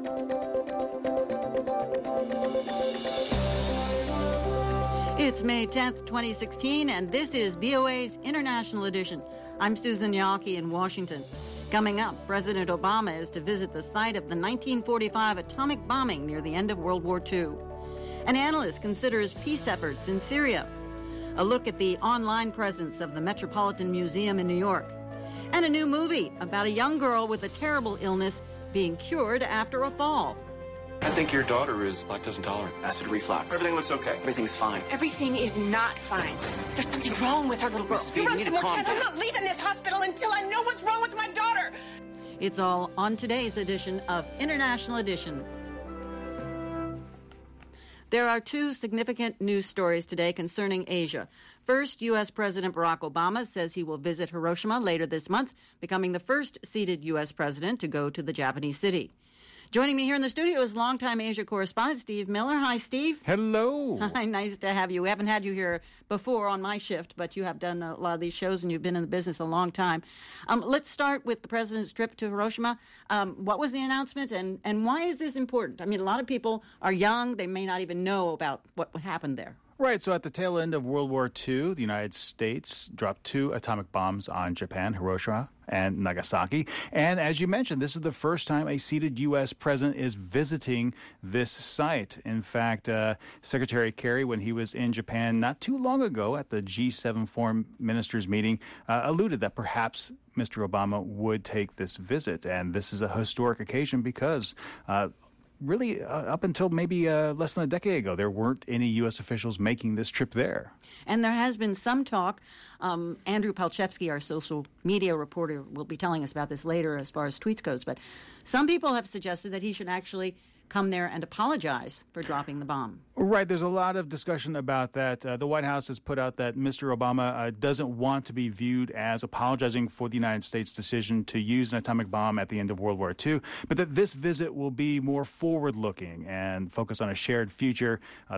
It's May 10th, 2016, and this is VOA's International Edition. I'm Susan Yawkey in Washington. Coming up, President Obama is to visit the site of the 1945 atomic bombing near the end of World War II. An analyst considers peace efforts in Syria. A look at the online presence of the Metropolitan Museum in New York. And a new movie about a young girl with a terrible illness being cured after a fall. I think your daughter is lactose intolerant. Acid reflux. Everything looks okay. Everything's fine. Everything is not fine. There's something wrong with our little girl. Mrs. Beebe, you need to calm down. I'm not leaving this hospital until I know what's wrong with my daughter. It's all on today's edition of International Edition. There are two significant news stories today concerning Asia. First, U.S. President Barack Obama says he will visit Hiroshima later this month, becoming the first seated U.S. president to go to the Japanese city. Joining me here in the studio is longtime Asia correspondent Steve Miller. Hi, Steve. Hello. Hi, nice to have you. We haven't had you here before on my shift, but you have done a lot of these shows and you've been in the business a long time. Let's start with the president's trip to Hiroshima. What was the announcement and why is this important? I mean, a lot of people are young. They may not even know about what happened there. Right, so at the tail end of World War II, the United States dropped 2 atomic bombs on Japan, Hiroshima and Nagasaki. And as you mentioned, this is the first time a seated U.S. president is visiting this site. In fact, Secretary Kerry, when he was in Japan not too long ago at the G7 foreign ministers meeting, alluded that perhaps Mr. Obama would take this visit. And this is a historic occasion because really, up until maybe less than a decade ago, there weren't any U.S. officials making this trip there. And there has been some talk. Andrew Palchevsky, our social media reporter, will be telling us about this later as far as tweets goes. But some people have suggested that he should actually come there and apologize for dropping the bomb. Right. There's a lot of discussion about that. The White House has put out that Mr. Obama doesn't want to be viewed as apologizing for the United States' decision to use an atomic bomb at the end of World War II, but that this visit will be more forward-looking and focus on a shared future,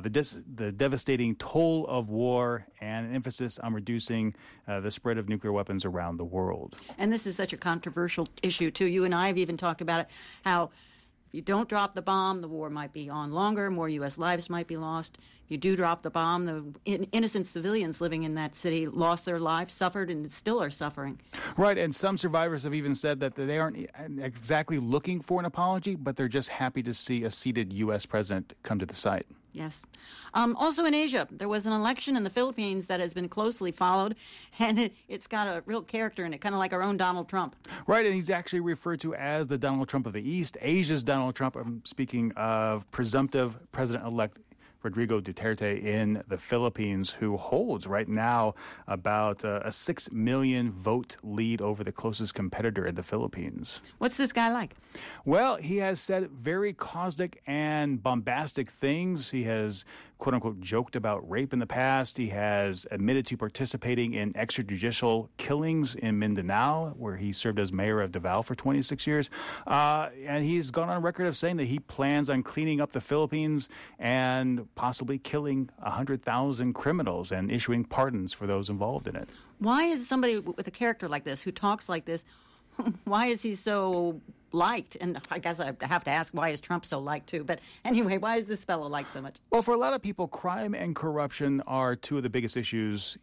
the devastating toll of war, and an emphasis on reducing the spread of nuclear weapons around the world. And this is such a controversial issue, too. You and I have even talked about it, how if you don't drop the bomb, the war might be on longer, more U.S. lives might be lost. If you do drop the bomb, the innocent civilians living in that city lost their lives, suffered, and still are suffering. Right, and some survivors have even said that they aren't exactly looking for an apology, but they're just happy to see a seated U.S. president come to the site. Yes. Also in Asia, there was an election in the Philippines that has been closely followed, and it's got a real character in it, kind of like our own Donald Trump. Right, and he's actually referred to as the Donald Trump of the East, Asia's Donald Trump. I'm speaking of presumptive President-elect Rodrigo Duterte in the Philippines, who holds right now about a 6 million vote lead over the closest competitor in the Philippines. What's this guy like? Well, he has said very caustic and bombastic things. He has, quote-unquote, joked about rape in the past. He has admitted to participating in extrajudicial killings in Mindanao, where he served as mayor of Davao for 26 years. And he's gone on record of saying that he plans on cleaning up the Philippines and possibly killing 100,000 criminals and issuing pardons for those involved in it. Why is somebody with a character like this, who talks like this, why is he so liked? And I guess I have to ask, why is Trump so liked too? But anyway, why is this fellow liked so much? Well, for a lot of people, crime and corruption are two of the biggest issues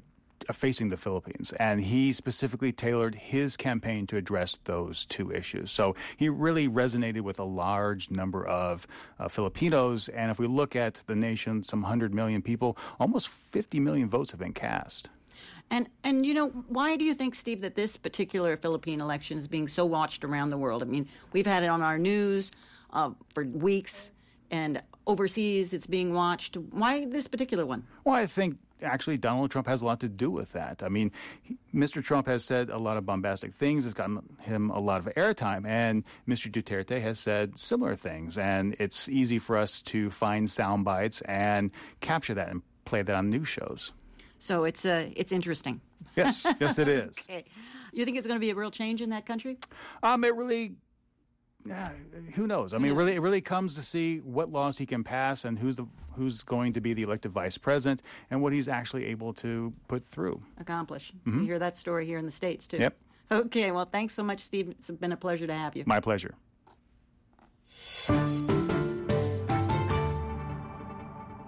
facing the Philippines. And he specifically tailored his campaign to address those two issues. So he really resonated with a large number of Filipinos. And if we look at the nation, some 100 million people, almost 50 million votes have been cast. And you know, why do you think, Steve, that this particular Philippine election is being so watched around the world? I mean, we've had it on our news for weeks, and overseas it's being watched. Why this particular one? Well, I think actually Donald Trump has a lot to do with that. I mean, Mr. Trump has said a lot of bombastic things. It's gotten him a lot of airtime. And Mr. Duterte has said similar things. And it's easy for us to find sound bites and capture that and play that on news shows. So it's interesting. Yes, yes, it is. Okay. You think it's going to be a real change in that country? It really, who knows? I mean, it really comes to see what laws he can pass and who's going to be the elected vice president and what he's actually able to put through. Accomplish. Mm-hmm. You hear that story here in the States, too. Yep. Okay, well, thanks so much, Steve. It's been a pleasure to have you. My pleasure.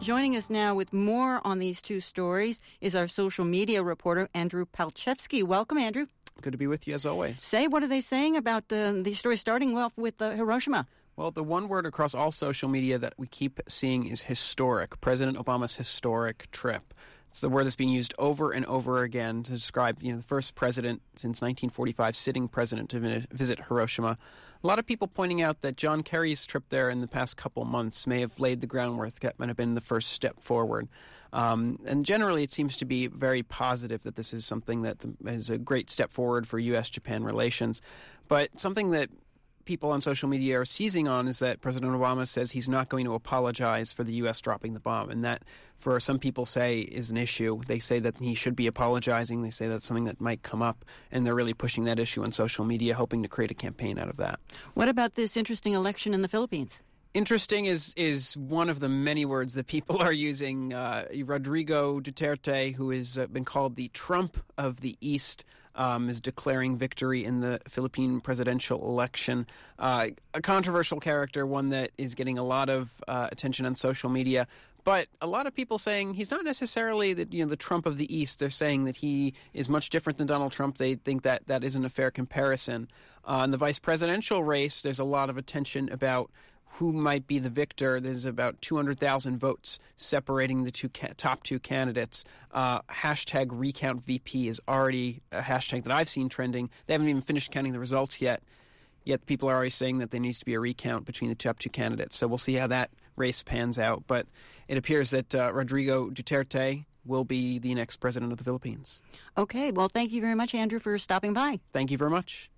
Joining us now with more on these two stories is our social media reporter, Andrew Palchevsky. Welcome, Andrew. Good to be with you, as always. What are they saying about these stories, starting off with Hiroshima? Well, the one word across all social media that we keep seeing is historic. President Obama's historic trip. It's the word that's being used over and over again to describe, the first president since 1945, sitting president to visit Hiroshima. A lot of people pointing out that John Kerry's trip there in the past couple months may have laid the groundwork. That might have been the first step forward. And generally, it seems to be very positive that this is something that is a great step forward for U.S.-Japan relations. But something that people on social media are seizing on is that President Obama says he's not going to apologize for the U.S. dropping the bomb. And that, for some people say, is an issue. They say that he should be apologizing. They say that's something that might come up. And they're really pushing that issue on social media, hoping to create a campaign out of that. What about this interesting election in the Philippines? Interesting is one of the many words that people are using. Rodrigo Duterte, who has been called the Trump of the East, is declaring victory in the Philippine presidential election. A controversial character, one that is getting a lot of attention on social media. But a lot of people saying he's not necessarily the Trump of the East. They're saying that he is much different than Donald Trump. They think that that isn't a fair comparison. In the vice presidential race, there's a lot of attention about who might be the victor. There's about 200,000 votes separating the top two candidates. Hashtag #RecountVP is already a hashtag that I've seen trending. They haven't even finished counting the results yet people are already saying that there needs to be a recount between the top two candidates. So we'll see how that race pans out. But it appears that Rodrigo Duterte will be the next president of the Philippines. Okay, well, thank you very much, Andrew, for stopping by. Thank you very much.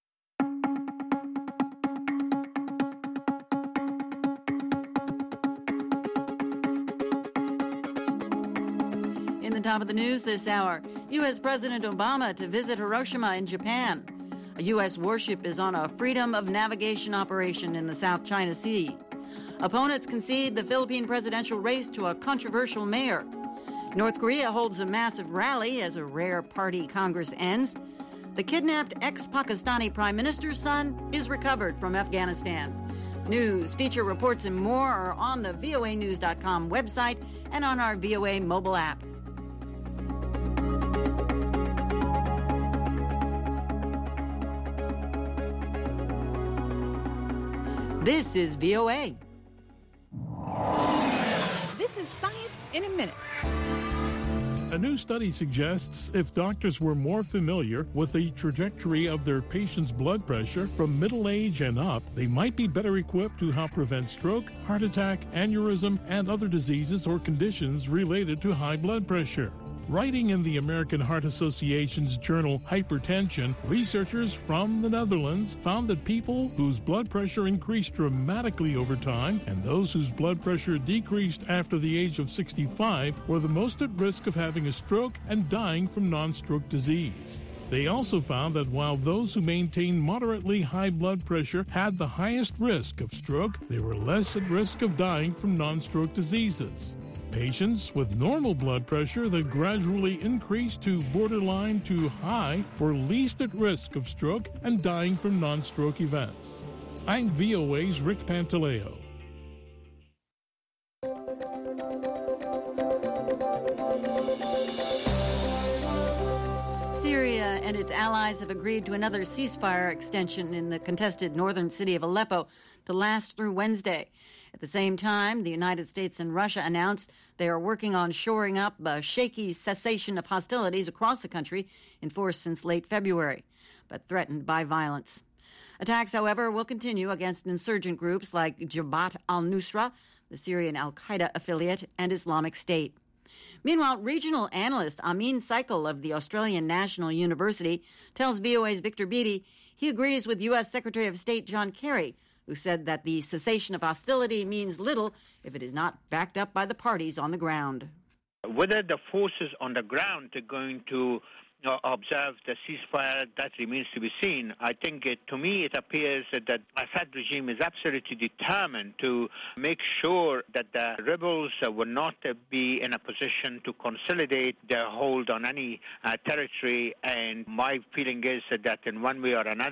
In the top of the news this hour, U.S. President Obama to visit Hiroshima in Japan. A U.S. warship is on a freedom of navigation operation in the South China Sea. Opponents concede the Philippine presidential race to a controversial mayor. North Korea holds a massive rally as a rare party Congress ends. The kidnapped ex-Pakistani prime minister's son is recovered from Afghanistan. News, feature reports, and more are on the voanews.com website and on our VOA mobile app. This is VOA. This is Science in a Minute. A new study suggests if doctors were more familiar with the trajectory of their patient's blood pressure from middle age and up, they might be better equipped to help prevent stroke, heart attack, aneurysm, and other diseases or conditions related to high blood pressure. Writing in the American Heart Association's journal Hypertension, researchers from the Netherlands found that people whose blood pressure increased dramatically over time and those whose blood pressure decreased after the age of 65 were the most at risk of having a stroke and dying from non-stroke disease. They also found that while those who maintained moderately high blood pressure had the highest risk of stroke, they were less at risk of dying from non-stroke diseases. Patients with normal blood pressure that gradually increased to borderline to high were least at risk of stroke and dying from non-stroke events. I'm VOA's Rick Pantaleo. Syria and its allies have agreed to another ceasefire extension in the contested northern city of Aleppo to last through Wednesday. At the same time, the United States and Russia announced they are working on shoring up a shaky cessation of hostilities across the country in force since late February, but threatened by violence. Attacks, however, will continue against insurgent groups like Jabhat al-Nusra, the Syrian al-Qaeda affiliate, and Islamic State. Meanwhile, regional analyst Amin Saikal of the Australian National University tells VOA's Victor Beattie he agrees with U.S. Secretary of State John Kerry, who said that the cessation of hostility means little if it is not backed up by the parties on the ground. Whether the forces on the ground are going to observe the ceasefire, that remains to be seen. I think, to me, it appears that the Assad regime is absolutely determined to make sure that the rebels will not be in a position to consolidate their hold on any territory. And my feeling is that in one way or another,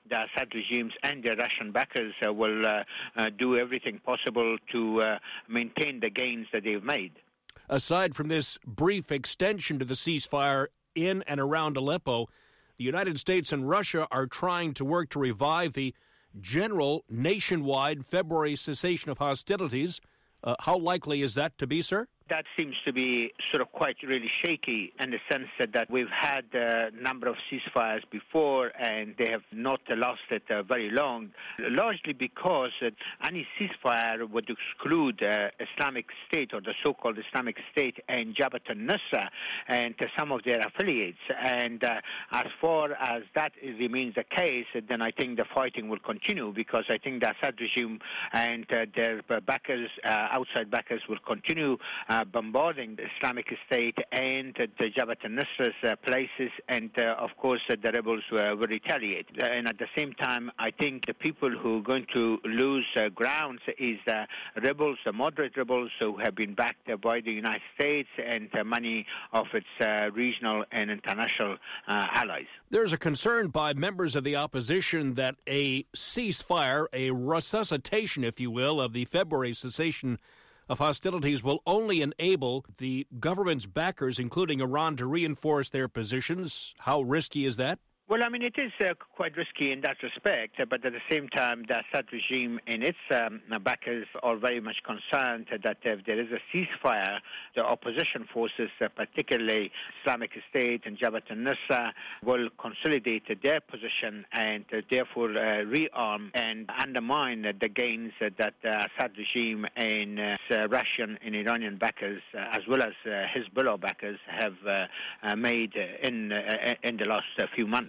the Assad regimes and the Russian backers will do everything possible to maintain the gains that they've made. Aside from this brief extension to the ceasefire in and around Aleppo, the United States and Russia are trying to work to revive the general nationwide February cessation of hostilities. How likely is that to be, sir? That seems to be sort of quite really shaky in the sense that we've had a number of ceasefires before and they have not lasted very long, largely because any ceasefire would exclude Islamic State or the so-called Islamic State and Jabhat al-Nusra and some of their affiliates. And as far as that remains the case, then I think the fighting will continue because I think the Assad regime and their backers, outside backers, will continue bombarding the Islamic State and the Jabhat al-Nusra's places, and of course the rebels will retaliate. And at the same time, I think the people who are going to lose grounds is the rebels, the moderate rebels who have been backed by the United States and many of its regional and international allies. There's a concern by members of the opposition that a ceasefire, a resuscitation, if you will, of the February cessation of hostilities will only enable the government's backers, including Iran, to reinforce their positions. How risky is that? Well, I mean, it is quite risky in that respect, but at the same time, the Assad regime and its backers are very much concerned that if there is a ceasefire, the opposition forces, particularly Islamic State and Jabhat al-Nusra, will consolidate their position and therefore rearm and undermine the gains that the Assad regime and Russian and Iranian backers, as well as Hezbollah backers, have made in the last few months.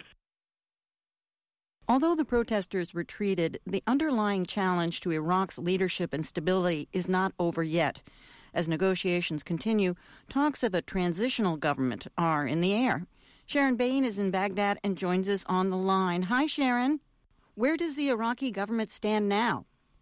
Although the protesters retreated, the underlying challenge to Iraq's leadership and stability is not over yet. As negotiations continue, talks of a transitional government are in the air. Sharon Bain is in Baghdad and joins us on the line. Hi, Sharon. Where does the Iraqi government stand now?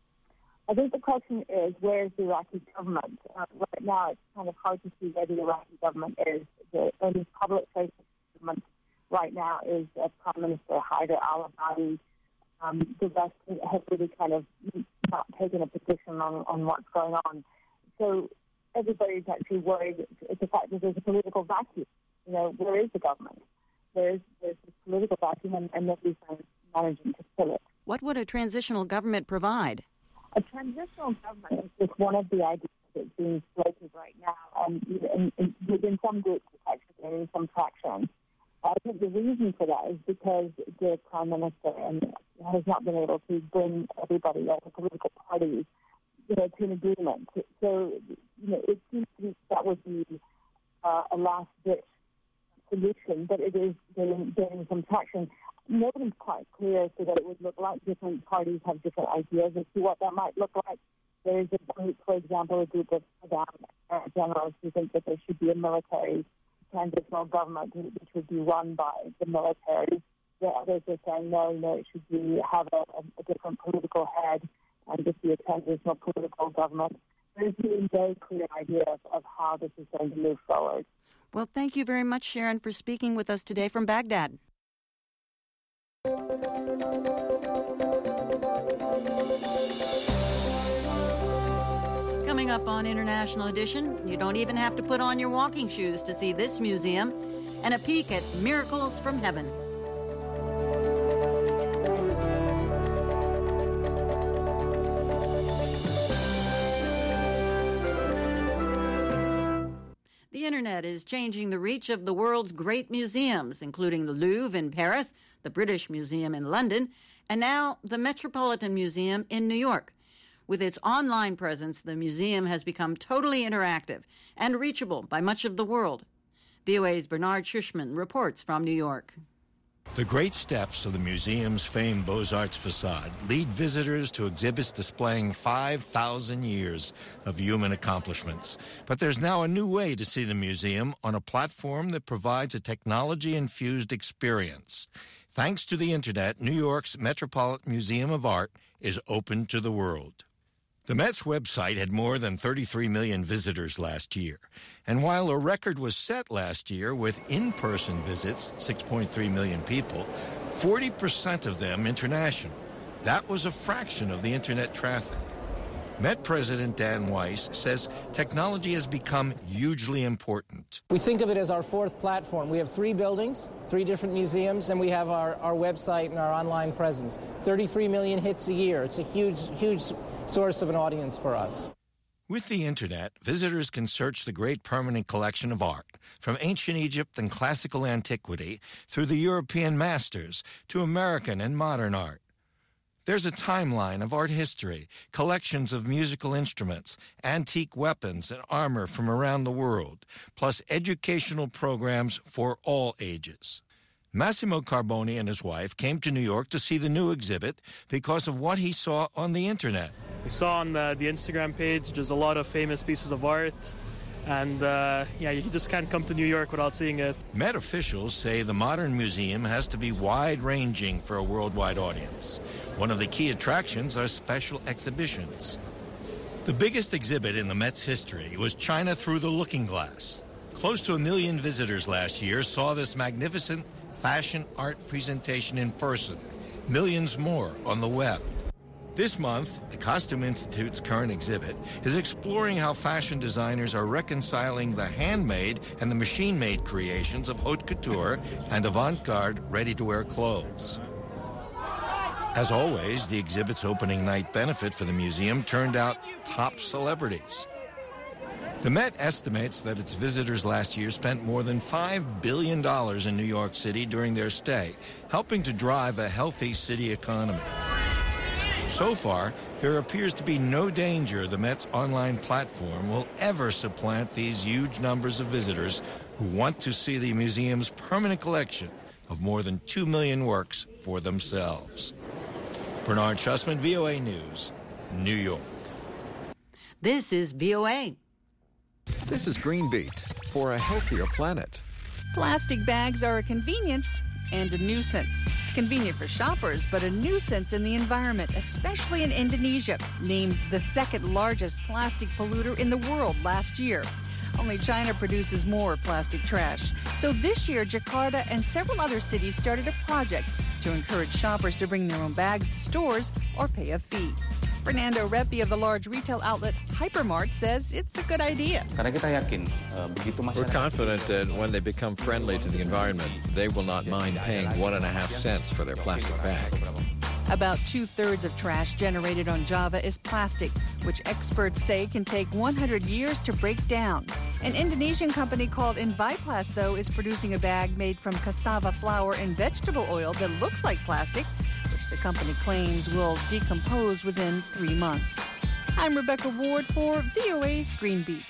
I think the question is, where is the Iraqi government? Right now, it's kind of hard to see where the Iraqi government is. The only public face of the government right now is Prime Minister Haider al-Abadi. The rest have really kind of not taken a position on what's going on. So everybody's actually worried at the fact that there's a political vacuum. You know, where is the government? There's this political vacuum and nobody's managing to fill it. What would a transitional government provide? A transitional government is just one of the ideas that's being floated right now, and within some groups it's actually gaining some traction. I think the reason for that is because the Prime Minister has not been able to bring everybody, all the political parties, to an agreement. So, it seems to be that would be a last-ditch solution, but it is gaining some traction. Nobody's quite clear as to what it would look like. Different parties have different ideas as to what that might look like. There is a group, for example, a group of generals who think that there should be a military transitional government which would be run by the military. The others are saying no, it should have a different political head and just be a transitional political government. There's really no clear idea of how this is going to move forward. Well, thank you very much, Sharon, for speaking with us today from Baghdad. Coming up on International Edition, you don't even have to put on your walking shoes to see this museum and a peek at miracles from heaven. The internet is changing the reach of the world's great museums, including the Louvre in Paris, the British Museum in London, and now the Metropolitan Museum in New York. With its online presence, the museum has become totally interactive and reachable by much of the world. VOA's Bernard Schuschman reports from New York. The great steps of the museum's famed Beaux-Arts facade lead visitors to exhibits displaying 5,000 years of human accomplishments. But there's now a new way to see the museum on a platform that provides a technology-infused experience. Thanks to the internet, New York's Metropolitan Museum of Art is open to the world. The Met's website had more than 33 million visitors last year. And while a record was set last year with in-person visits, 6.3 million people, 40% of them international. That was a fraction of the internet traffic. Met President Dan Weiss says technology has become hugely important. We think of it as our fourth platform. We have 3 buildings, 3 different museums, and we have our website and our online presence. 33 million hits a year. It's a huge source of an audience for us. With the internet, visitors can search the great permanent collection of art, from ancient Egypt and classical antiquity through the European masters to American and modern art. There's a timeline of art history, collections of musical instruments, antique weapons, and armor from around the world, plus educational programs for all ages. Massimo Carboni and his wife came to New York to see the new exhibit because of what he saw on the internet. We saw on the Instagram page there's a lot of famous pieces of art, and you just can't come to New York without seeing it. Met officials say the modern museum has to be wide-ranging for a worldwide audience. One of the key attractions are special exhibitions. The biggest exhibit in the Met's history was China Through the Looking Glass. Close to 1 million visitors last year saw this magnificent fashion art presentation in person. Millions more on the web. This month, the Costume Institute's current exhibit is exploring how fashion designers are reconciling the handmade and the machine-made creations of haute couture and avant-garde ready-to-wear clothes. As always, the exhibit's opening night benefit for the museum turned out top celebrities. The Met estimates that its visitors last year spent more than $5 billion in New York City during their stay, helping to drive a healthy city economy. So far, there appears to be no danger the Met's online platform will ever supplant these huge numbers of visitors who want to see the museum's permanent collection of more than 2 million works for themselves. Bernard Schussman, VOA News, New York. This is VOA. This is Green Beat for a healthier planet. Plastic bags are a convenience and a nuisance. Convenient for shoppers, but a nuisance in the environment, especially in Indonesia, named the second largest plastic polluter in the world last year. Only China produces more plastic trash. So this year, Jakarta and several other cities started a project to encourage shoppers to bring their own bags to stores or pay a fee. Fernando Repi of the large retail outlet Hypermart says it's a good idea. We're confident that when they become friendly to the environment, they will not mind paying 1.5 cents for their plastic bag. About 2/3 of trash generated on Java is plastic, which experts say can take 100 years to break down. An Indonesian company called Enviplast, though, is producing a bag made from cassava flour and vegetable oil that looks like plastic, which the company claims will decompose within 3 months. I'm Rebecca Ward for VOA's Green Beat.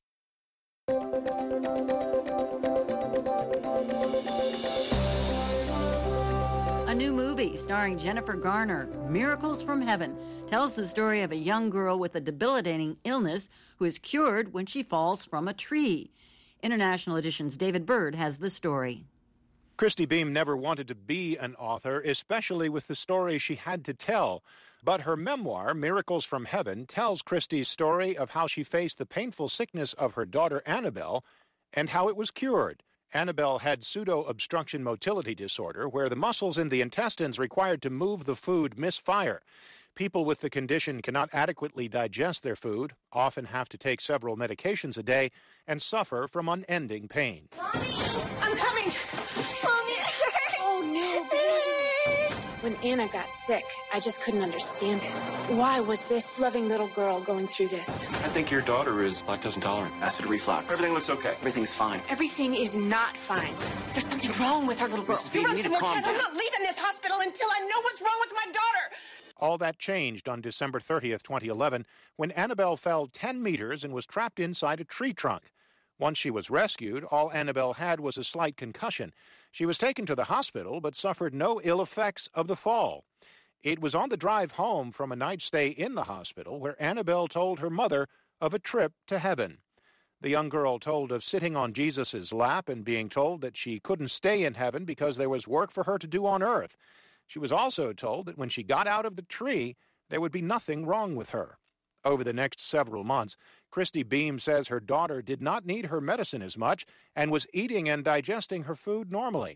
A new movie starring Jennifer Garner, Miracles from Heaven, tells the story of a young girl with a debilitating illness who is cured when she falls from a tree. International Edition's David Bird has the story. Christy Beam never wanted to be an author, especially with the story she had to tell. But her memoir, Miracles from Heaven, tells Christy's story of how she faced the painful sickness of her daughter Annabelle and how it was cured. Annabelle had pseudo-obstruction motility disorder, where the muscles in the intestines required to move the food misfire. People with the condition cannot adequately digest their food, often have to take several medications a day, and suffer from unending pain. Mommy, I'm coming. Mommy, oh no, baby. When Anna got sick, I just couldn't understand it. Why was this loving little girl going through this? I think your daughter is lactose intolerant. Acid reflux. Everything looks okay. Everything's fine. Everything is not fine. There's something wrong with our little girl. Mrs. B, you need to calm down. I'm not leaving this hospital until I know what's wrong with my daughter. All that changed on December 30th, 2011, when Annabelle fell 10 meters and was trapped inside a tree trunk. Once she was rescued, all Annabelle had was a slight concussion. She was taken to the hospital, but suffered no ill effects of the fall. It was on the drive home from a night stay in the hospital where Annabelle told her mother of a trip to heaven. The young girl told of sitting on Jesus' lap and being told that she couldn't stay in heaven because there was work for her to do on earth. She was also told that when she got out of the tree, there would be nothing wrong with her. Over the next several months, Christy Beam says her daughter did not need her medicine as much and was eating and digesting her food normally.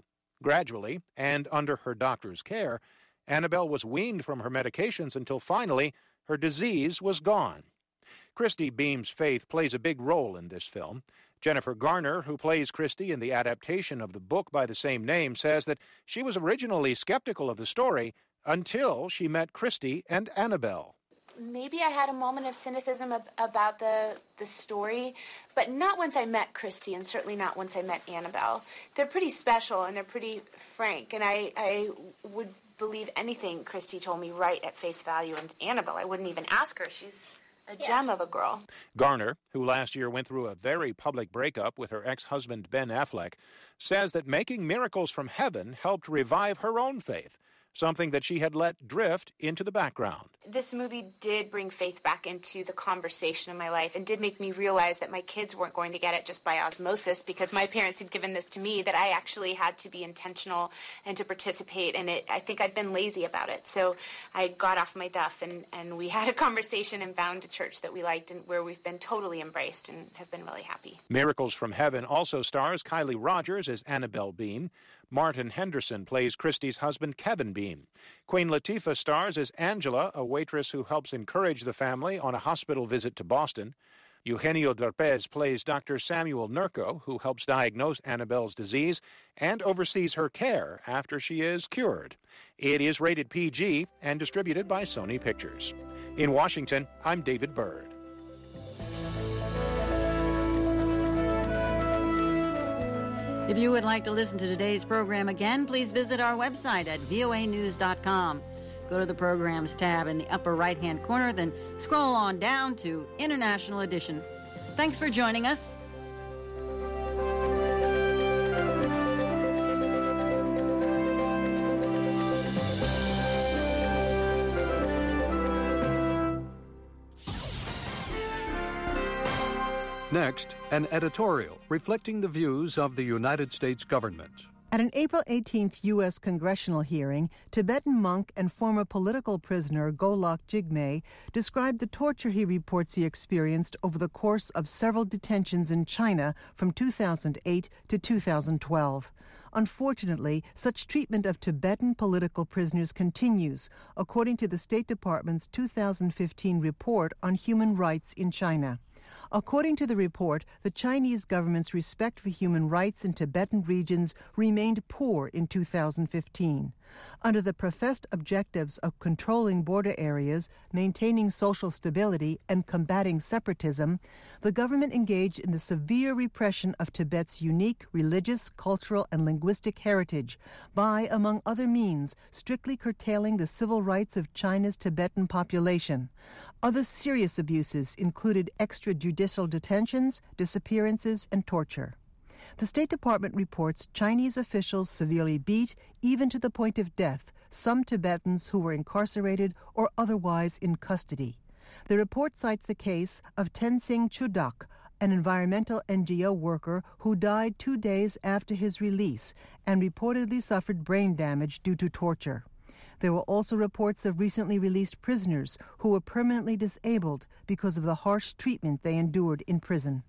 Gradually, and under her doctor's care, Annabelle was weaned from her medications until finally her disease was gone. Christy Beam's faith plays a big role in this film. Jennifer Garner, who plays Christy in the adaptation of the book by the same name, says that she was originally skeptical of the story until she met Christy and Annabelle. Maybe I had a moment of cynicism about the story, but not once I met Christy, and certainly not once I met Annabelle. They're pretty special and they're pretty frank, and I would believe anything Christy told me right at face value, and Annabelle, I wouldn't even ask her. She's a gem of a girl. Garner, who last year went through a very public breakup with her ex-husband Ben Affleck, says that making Miracles from Heaven helped revive her own faith, something that she had let drift into the background. This movie did bring faith back into the conversation in my life and did make me realize that my kids weren't going to get it just by osmosis because my parents had given this to me, that I actually had to be intentional and to participate, and I think I'd been lazy about it. So I got off my duff and we had a conversation and found a church that we liked and where we've been totally embraced and have been really happy. Miracles from Heaven also stars Kylie Rogers as Annabelle Beam. Martin Henderson plays Christy's husband, Kevin Beam. Queen Latifah stars as Angela, a waitress who helps encourage the family on a hospital visit to Boston. Eugenio Derpez plays Dr. Samuel Nurko, who helps diagnose Annabelle's disease and oversees her care after she is cured. It is rated PG and distributed by Sony Pictures. In Washington, I'm David Byrd. If you would like to listen to today's program again, please visit our website at voanews.com. Go to the Programs tab in the upper right-hand corner, then scroll on down to International Edition. Thanks for joining us. Next, an editorial reflecting the views of the United States government. At an April 18th U.S. congressional hearing, Tibetan monk and former political prisoner Golok Jigme described the torture he reports he experienced over the course of several detentions in China from 2008 to 2012. Unfortunately, such treatment of Tibetan political prisoners continues, according to the State Department's 2015 report on human rights in China. According to the report, the Chinese government's respect for human rights in Tibetan regions remained poor in 2015. Under the professed objectives of controlling border areas, maintaining social stability, and combating separatism, the government engaged in the severe repression of Tibet's unique religious, cultural, and linguistic heritage by, among other means, strictly curtailing the civil rights of China's Tibetan population. Other serious abuses included extrajudicial detentions, disappearances, and torture. The State Department reports Chinese officials severely beat, even to the point of death, some Tibetans who were incarcerated or otherwise in custody. The report cites the case of Tenzing Chudak, an environmental NGO worker who died 2 days after his release and reportedly suffered brain damage due to torture. There were also reports of recently released prisoners who were permanently disabled because of the harsh treatment they endured in prison.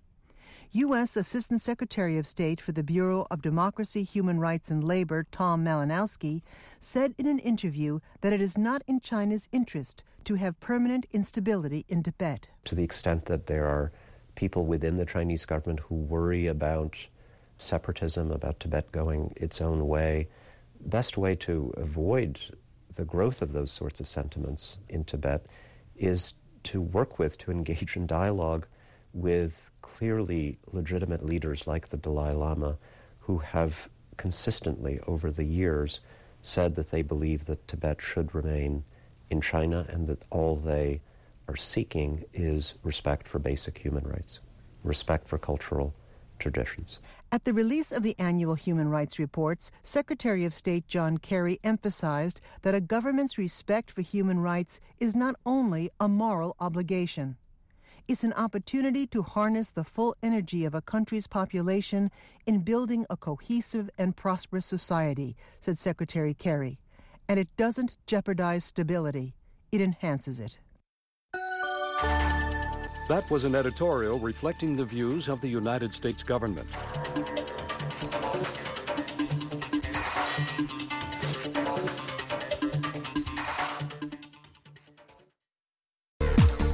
U.S. Assistant Secretary of State for the Bureau of Democracy, Human Rights, and Labor, Tom Malinowski, said in an interview that it is not in China's interest to have permanent instability in Tibet. To the extent that there are people within the Chinese government who worry about separatism, about Tibet going its own way, the best way to avoid the growth of those sorts of sentiments in Tibet is to work with, to engage in dialogue with clearly legitimate leaders like the Dalai Lama, who have consistently over the years said that they believe that Tibet should remain in China and that all they are seeking is respect for basic human rights, respect for cultural traditions. At the release of the annual human rights reports, Secretary of State John Kerry emphasized that a government's respect for human rights is not only a moral obligation. It's an opportunity to harness the full energy of a country's population in building a cohesive and prosperous society, said Secretary Kerry. And it doesn't jeopardize stability. It enhances it. That was an editorial reflecting the views of the United States government.